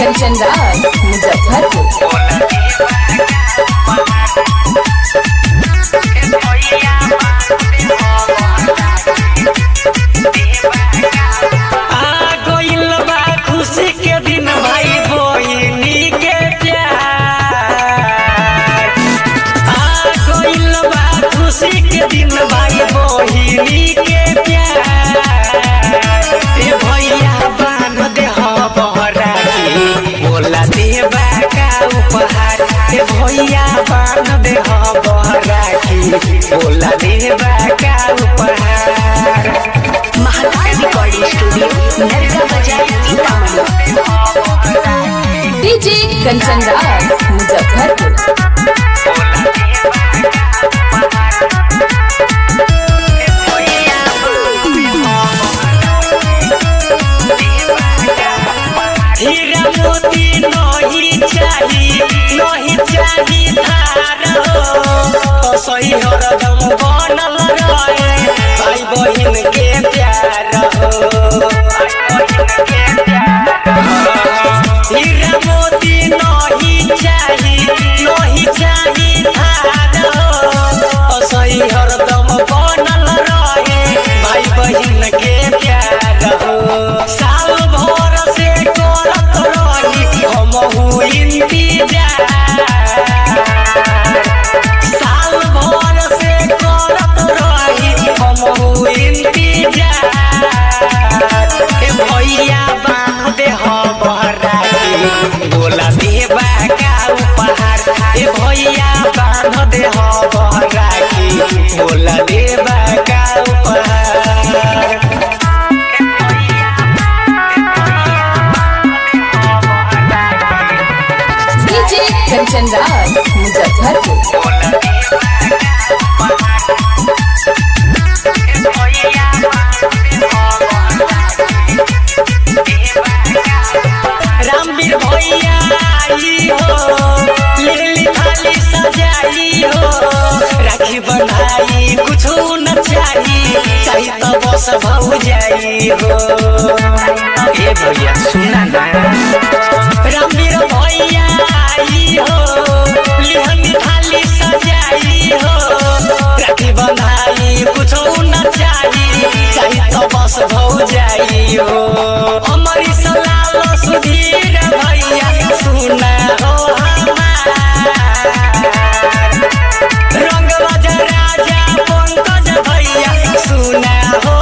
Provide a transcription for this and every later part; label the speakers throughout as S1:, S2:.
S1: कंचन राज मुजफ्फरपुर।
S2: खुशी के दिन भाई बहिनी के प्यार खुशी के दिन भाई बहिनी के प्यार भैया बांध दे बहराती बोला देवा का उपहार भैया बांध दे बहराती बोला देवा का उपहार।
S3: Mahakal recording studio Narka Bazar Sitamarhi.
S1: DJ Kanchan Raj Muzaffarpur.
S2: हीरा मोती नहीं चाही धार सही हरदम बनल रहे भाई बहिन के प्यार हीरा मोती नहीं चाही धार सही हरदम बनल रहे भाई बहिन के प्यार साल भर से करत रही हमहू इंतजार साल भर से करत रही हमहू इंतजार भैया बांध दे बहराती बोला देवा का उपहार भैया बांध दे बहराती बोला देवा का उपहार।
S1: डीजे कंचन राज मुजफ्फरपुर।
S2: रामवीर भैया आई हो लिली थाली सजाई हो राखी बंधाई कुछ न चाही तो बस भौ जाई हो ए भैया सुना ना रामवीर भैया आई हो लिली थाली सजाई हो राखी बंधाई कुछ न चाही तो बस भौ जाई हो हमारी सलाल सुधीर भैया सुना हो रंग राजा पंकज भैया सुना हो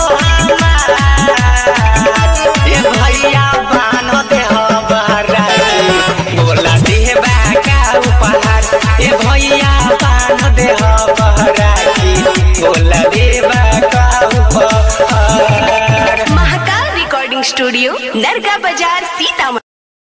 S2: भैया बांध दे बहराती बोला देवा का उपहार भैया बांध दे बहराती बोला देवा का उपहार।
S3: Mahakal recording studio Narka Bazar Sitamarhi.